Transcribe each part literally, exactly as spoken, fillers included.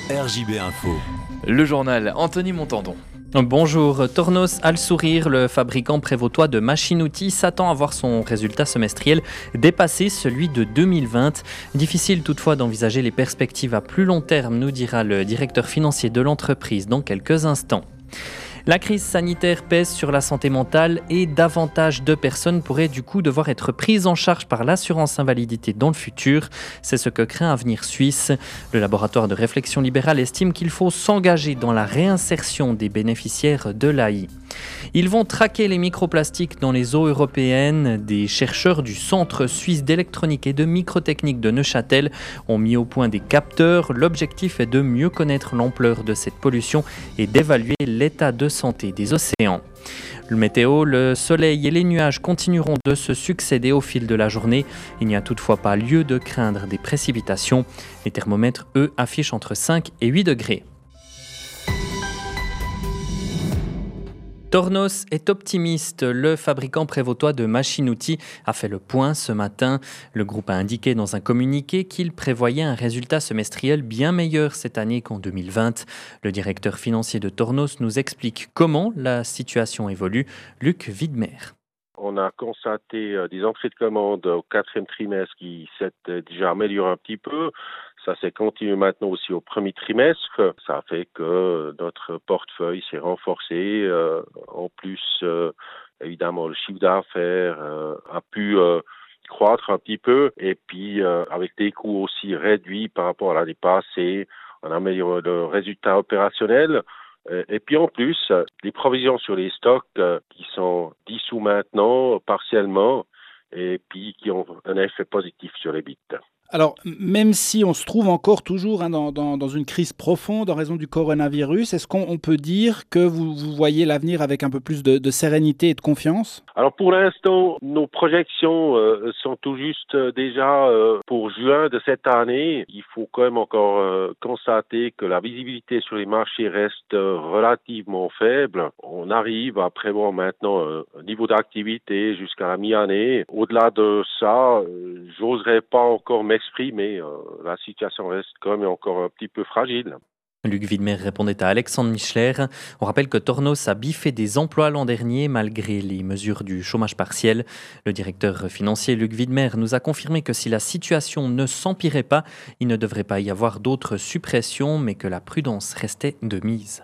R J B Info. Le journal Anthony Montandon. Bonjour, Tornos a le sourire, le fabricant prévôtois de machines-outils s'attend à voir son résultat semestriel dépasser celui de deux mille vingt. Difficile toutefois d'envisager les perspectives à plus long terme, nous dira le directeur financier de l'entreprise dans quelques instants. La crise sanitaire pèse sur la santé mentale et davantage de personnes pourraient du coup devoir être prises en charge par l'assurance invalidité dans le futur. C'est ce que craint Avenir Suisse. Le laboratoire de réflexion libérale estime qu'il faut s'engager dans la réinsertion des bénéficiaires de l'A I. Ils vont traquer les microplastiques dans les eaux européennes. Des chercheurs du Centre suisse d'électronique et de microtechnique de Neuchâtel ont mis au point des capteurs. L'objectif est de mieux connaître l'ampleur de cette pollution et d'évaluer l'état de santé des océans. Le météo, le soleil et les nuages continueront de se succéder au fil de la journée. Il n'y a toutefois pas lieu de craindre des précipitations. Les thermomètres, eux, affichent entre cinq et huit degrés. Tornos est optimiste. Le fabricant prévôtois de machines-outils a fait le point ce matin. Le groupe a indiqué dans un communiqué qu'il prévoyait un résultat semestriel bien meilleur cette année qu'en deux mille vingt. Le directeur financier de Tornos nous explique comment la situation évolue. Luc Widmer. On a constaté des entrées de commandes au quatrième trimestre qui s'est déjà amélioré un petit peu. Ça s'est continué maintenant aussi au premier trimestre. Ça a fait que notre portefeuille s'est renforcé. Euh, en plus, euh, évidemment, le chiffre d'affaires euh, a pu euh, croître un petit peu. Et puis, euh, avec des coûts aussi réduits par rapport à l'année passée, on a amélioré le résultat opérationnel. Et puis en plus, les provisions sur les stocks qui sont dissous maintenant partiellement et puis qui ont un effet positif sur les bits. Alors, même si on se trouve encore toujours hein, dans, dans, dans une crise profonde en raison du coronavirus, est-ce qu'on on peut dire que vous, vous voyez l'avenir avec un peu plus de, de sérénité et de confiance ? Alors pour l'instant, nos projections euh, sont tout juste euh, déjà euh, pour juin de cette année. Il faut quand même encore euh, constater que la visibilité sur les marchés reste euh, relativement faible. On arrive à prévoir maintenant euh, un niveau d'activité jusqu'à la mi-année. Au-delà de ça, euh, j'oserais pas encore m'exprimer. Mais euh, la situation reste quand même encore un petit peu fragile. Luc Widmer répondait à Alexandre Michler. On rappelle que Tornos a biffé des emplois l'an dernier malgré les mesures du chômage partiel. Le directeur financier Luc Widmer nous a confirmé que si la situation ne s'empirait pas, il ne devrait pas y avoir d'autres suppressions, mais que la prudence restait de mise.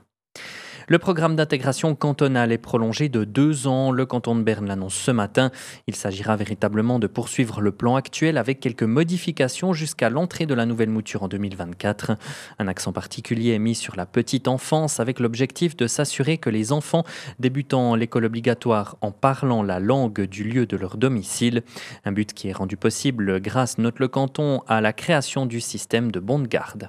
Le programme d'intégration cantonale est prolongé de deux ans. Le canton de Berne l'annonce ce matin. Il s'agira véritablement de poursuivre le plan actuel avec quelques modifications jusqu'à l'entrée de la nouvelle mouture en deux mille vingt-quatre. Un accent particulier est mis sur la petite enfance avec l'objectif de s'assurer que les enfants débutant l'école obligatoire en parlant la langue du lieu de leur domicile. Un but qui est rendu possible grâce, note le canton, à la création du système de bons de garde.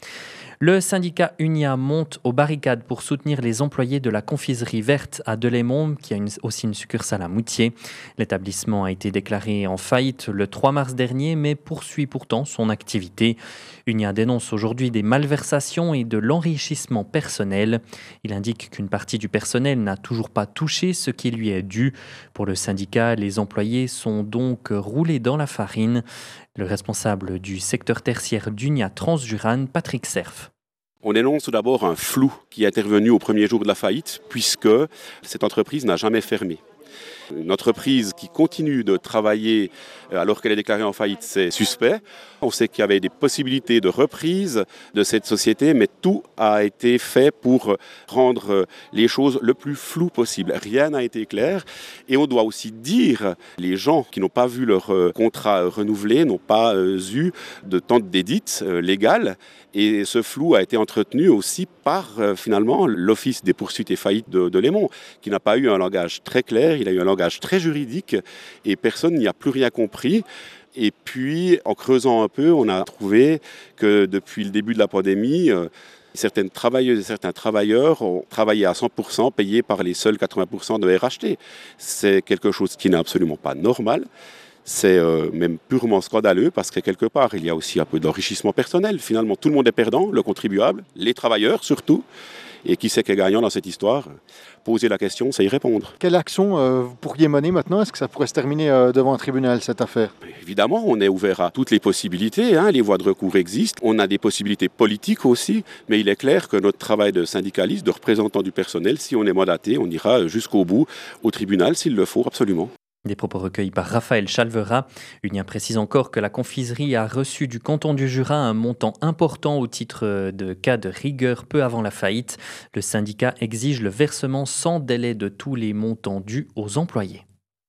Le syndicat Unia monte aux barricades pour soutenir les employés de la confiserie verte à Delémont, qui a une, aussi une succursale à Moutier. L'établissement a été déclaré en faillite le trois mars dernier, mais poursuit pourtant son activité. Unia dénonce aujourd'hui des malversations et de l'enrichissement personnel. Il indique qu'une partie du personnel n'a toujours pas touché ce qui lui est dû. Pour le syndicat, les employés sont donc roulés dans la farine. Le responsable du secteur tertiaire d'Unia Transjurane, Patrick Cerf. On dénonce tout d'abord un flou qui est intervenu au premier jour de la faillite, puisque cette entreprise n'a jamais fermé. Une entreprise qui continue de travailler alors qu'elle est déclarée en faillite, c'est suspect. On sait qu'il y avait des possibilités de reprise de cette société, mais tout a été fait pour rendre les choses le plus floues possible. Rien n'a été clair. Et on doit aussi dire, les gens qui n'ont pas vu leur contrat renouvelé, n'ont pas eu de temps d'édite légale. Et ce flou a été entretenu aussi par, finalement, l'Office des poursuites et faillites de, de Lémont, qui n'a pas eu un langage très clair, il a eu un langage très juridique, et personne n'y a plus rien compris. Et puis, en creusant un peu, on a trouvé que depuis le début de la pandémie, euh, certaines travailleuses et certains travailleurs ont travaillé à cent pour cent payés par les seuls quatre-vingts pour cent de R H T. C'est quelque chose qui n'est absolument pas normal. C'est euh, même purement scandaleux parce que quelque part, il y a aussi un peu d'enrichissement personnel. Finalement, tout le monde est perdant, le contribuable, les travailleurs surtout. Et qui c'est qui est gagnant dans cette histoire? Poser la question, c'est y répondre. Quelle action euh, vous pourriez mener maintenant? Est-ce que ça pourrait se terminer euh, devant un tribunal, cette affaire? Évidemment, on est ouvert à toutes les possibilités. Hein, les voies de recours existent. On a des possibilités politiques aussi. Mais il est clair que notre travail de syndicaliste, de représentant du personnel, si on est mandaté, on ira jusqu'au bout au tribunal s'il le faut, absolument. Des propos recueillis par Raphaël Chalvera. Unien précise encore que la confiserie a reçu du canton du Jura un montant important au titre de cas de rigueur peu avant la faillite. Le syndicat exige le versement sans délai de tous les montants dus aux employés.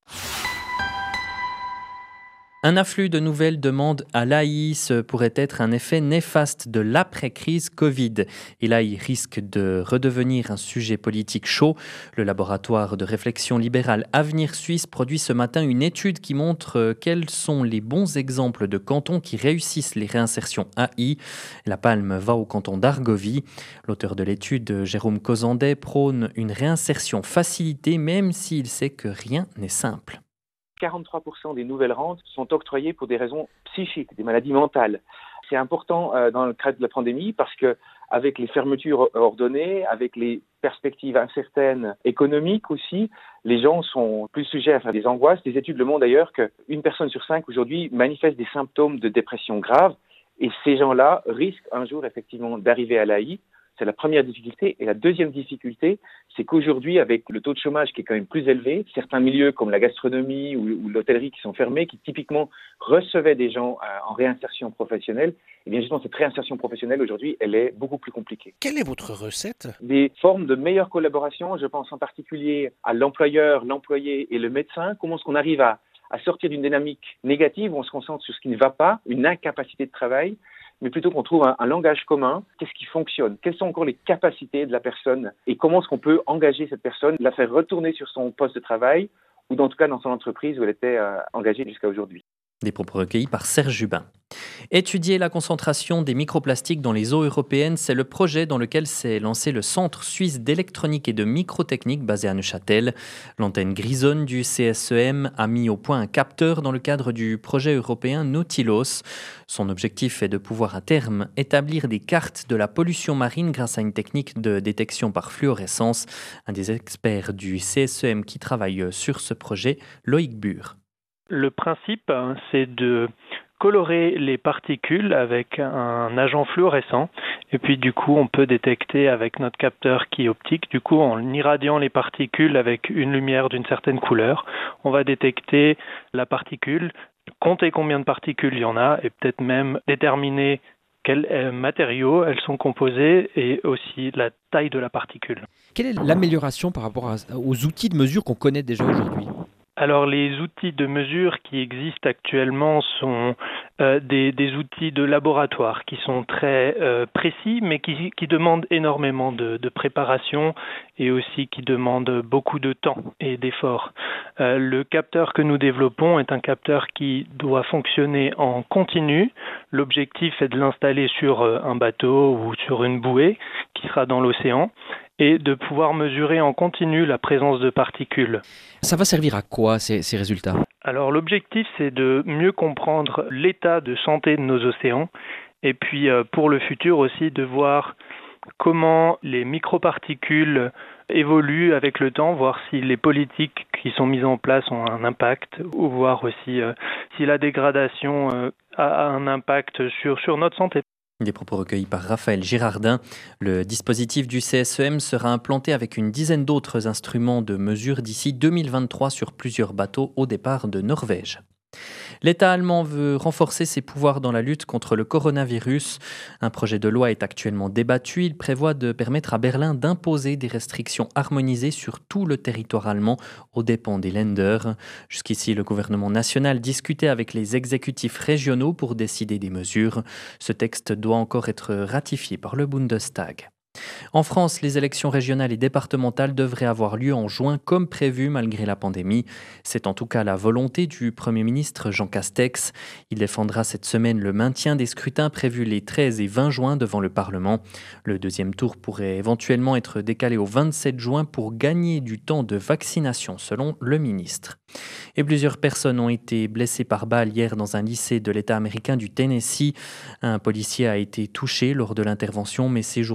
Un afflux de nouvelles demandes à l'A I ce pourrait être un effet néfaste de l'après-crise Covid. Et l'A I risque de redevenir un sujet politique chaud. Le laboratoire de réflexion libérale Avenir Suisse produit ce matin une étude qui montre quels sont les bons exemples de cantons qui réussissent les réinsertions A I. La palme va au canton d'Argovie. L'auteur de l'étude, Jérôme Cozandet, prône une réinsertion facilitée même s'il sait que rien n'est simple. quarante-trois pour cent des nouvelles rentes sont octroyées pour des raisons psychiques, des maladies mentales. C'est important euh, dans le cadre de la pandémie parce que avec les fermetures ordonnées, avec les perspectives incertaines économiques aussi, les gens sont plus sujets à faire des angoisses. Des études le montrent d'ailleurs qu'une personne sur cinq aujourd'hui manifeste des symptômes de dépression grave et ces gens-là risquent un jour effectivement d'arriver à l'A I. C'est la première difficulté. Et la deuxième difficulté, c'est qu'aujourd'hui, avec le taux de chômage qui est quand même plus élevé, certains milieux comme la gastronomie ou, ou l'hôtellerie qui sont fermés, qui typiquement recevaient des gens euh, en réinsertion professionnelle, et bien justement, cette réinsertion professionnelle, aujourd'hui, elle est beaucoup plus compliquée. Quelle est votre recette? Des formes de meilleure collaboration, je pense en particulier à l'employeur, l'employé et le médecin. Comment est-ce qu'on arrive à, à sortir d'une dynamique négative où on se concentre sur ce qui ne va pas, une incapacité de travail, mais plutôt qu'on trouve un, un langage commun. Qu'est-ce qui fonctionne? Quelles sont encore les capacités de la personne? Et comment est-ce qu'on peut engager cette personne, la faire retourner sur son poste de travail, ou en tout cas dans son entreprise où elle était euh, engagée jusqu'à aujourd'hui? Des propos recueillis par Serge Jubin. Étudier la concentration des microplastiques dans les eaux européennes, c'est le projet dans lequel s'est lancé le Centre suisse d'électronique et de microtechnique basé à Neuchâtel. L'antenne grisonne du C S E M a mis au point un capteur dans le cadre du projet européen Nautilos. Son objectif est de pouvoir à terme établir des cartes de la pollution marine grâce à une technique de détection par fluorescence. Un des experts du C S E M qui travaille sur ce projet, Loïc Bure. Le principe, c'est de colorer les particules avec un agent fluorescent et puis du coup on peut détecter avec notre capteur qui est optique, du coup en irradiant les particules avec une lumière d'une certaine couleur, on va détecter la particule, compter combien de particules il y en a et peut-être même déterminer quels matériaux elles sont composées et aussi la taille de la particule. Quelle est l'amélioration par rapport à, aux outils de mesure qu'on connaît déjà aujourd'hui ? Alors les outils de mesure qui existent actuellement sont euh, des, des outils de laboratoire qui sont très euh, précis mais qui, qui demandent énormément de, de préparation et aussi qui demandent beaucoup de temps et d'efforts. Euh, le capteur que nous développons est un capteur qui doit fonctionner en continu. L'objectif est de l'installer sur un bateau ou sur une bouée qui sera dans l'océan et de pouvoir mesurer en continu la présence de particules. Ça va servir à quoi ces, ces résultats ? Alors l'objectif c'est de mieux comprendre l'état de santé de nos océans et puis euh, pour le futur aussi de voir comment les microparticules évoluent avec le temps, voir si les politiques qui sont mises en place ont un impact ou voir aussi euh, si la dégradation euh, a un impact sur, sur notre santé. Des propos recueillis par Raphaël Girardin. Le dispositif du C S E M sera implanté avec une dizaine d'autres instruments de mesure d'ici deux mille vingt-trois sur plusieurs bateaux au départ de Norvège. L'État allemand veut renforcer ses pouvoirs dans la lutte contre le coronavirus. Un projet de loi est actuellement débattu. Il prévoit de permettre à Berlin d'imposer des restrictions harmonisées sur tout le territoire allemand aux dépens des Länder. Jusqu'ici, le gouvernement national discutait avec les exécutifs régionaux pour décider des mesures. Ce texte doit encore être ratifié par le Bundestag. En France, les élections régionales et départementales devraient avoir lieu en juin comme prévu malgré la pandémie. C'est en tout cas la volonté du Premier ministre Jean Castex. Il défendra cette semaine le maintien des scrutins prévus les treize et vingt juin devant le Parlement. Le deuxième tour pourrait éventuellement être décalé au vingt-sept juin pour gagner du temps de vaccination selon le ministre. Et plusieurs personnes ont été blessées par balle hier dans un lycée de l'État américain du Tennessee. Un policier a été touché lors de l'intervention mais ses jours ne sont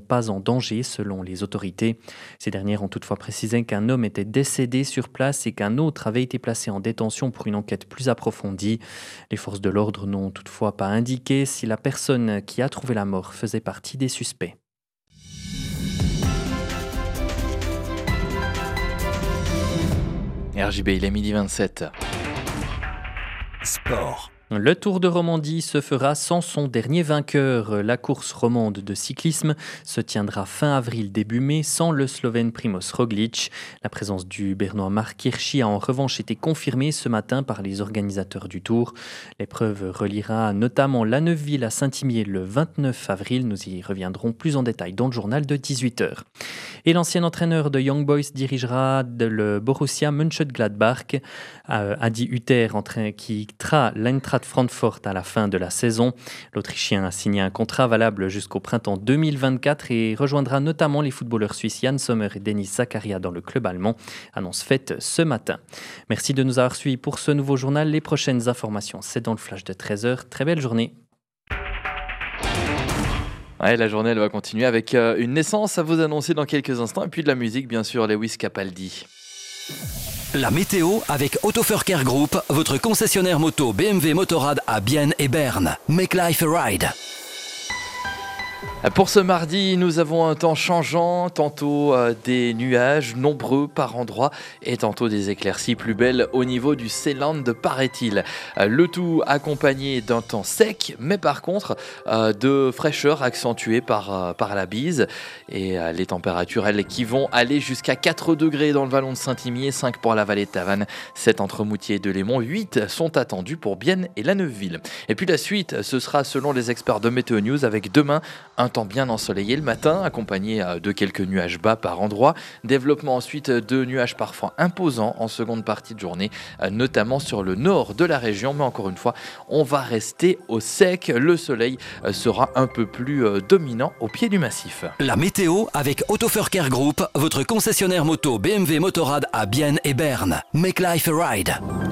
pas en danger selon les autorités. Ces dernières ont toutefois précisé qu'un homme était décédé sur place et qu'un autre avait été placé en détention pour une enquête plus approfondie. Les forces de l'ordre n'ont toutefois pas indiqué si la personne qui a trouvé la mort faisait partie des suspects. R J B, il est midi vingt-sept. Sport. Le Tour de Romandie se fera sans son dernier vainqueur. La course romande de cyclisme se tiendra fin avril début mai sans le Slovène Primož Roglič. La présence du Bernois Marc Hirschi a en revanche été confirmée ce matin par les organisateurs du Tour. L'épreuve reliera notamment La Neuveville à Saint-Imier le vingt-neuf avril. Nous y reviendrons plus en détail dans le journal de dix-huit heures. Et l'ancien entraîneur de Young Boys dirigera le Borussia Mönchengladbach. Adi Hütter quittera l'Eintracht Francfort à la fin de la saison. L'Autrichien a signé un contrat valable jusqu'au printemps deux mille vingt-quatre et rejoindra notamment les footballeurs suisses Jan Sommer et Denis Zakaria dans le club allemand. Annonce faite ce matin. Merci de nous avoir suivis pour ce nouveau journal. Les prochaines informations, c'est dans le flash de treize heures. Très belle journée. Ouais, la journée elle va continuer avec euh, une naissance à vous annoncer dans quelques instants et puis de la musique bien sûr, Lewis Capaldi. La météo avec Autofer Care Group, votre concessionnaire moto B M W Motorrad à Bienne et Berne. Make life a ride. Pour ce mardi, nous avons un temps changeant, tantôt euh, des nuages nombreux par endroits et tantôt des éclaircies plus belles au niveau du Seeland, paraît-il. Euh, le tout accompagné d'un temps sec, mais par contre euh, de fraîcheur accentuée par, euh, par la bise et euh, les températures elles, qui vont aller jusqu'à quatre degrés dans le vallon de Saint-Imier, cinq pour la vallée de Tavannes, sept entre Moutier et Delémont, huit sont attendus pour Bienne et La Neuveville. Et puis la suite, ce sera selon les experts de Météo News avec demain un temps bien ensoleillé le matin, accompagné de quelques nuages bas par endroits. Développement ensuite de nuages parfois imposants en seconde partie de journée, notamment sur le nord de la région. Mais encore une fois, on va rester au sec. Le soleil sera un peu plus dominant au pied du massif. La météo avec Autofer Care Group, votre concessionnaire moto B M W Motorrad à Bienne et Berne. Make life a ride.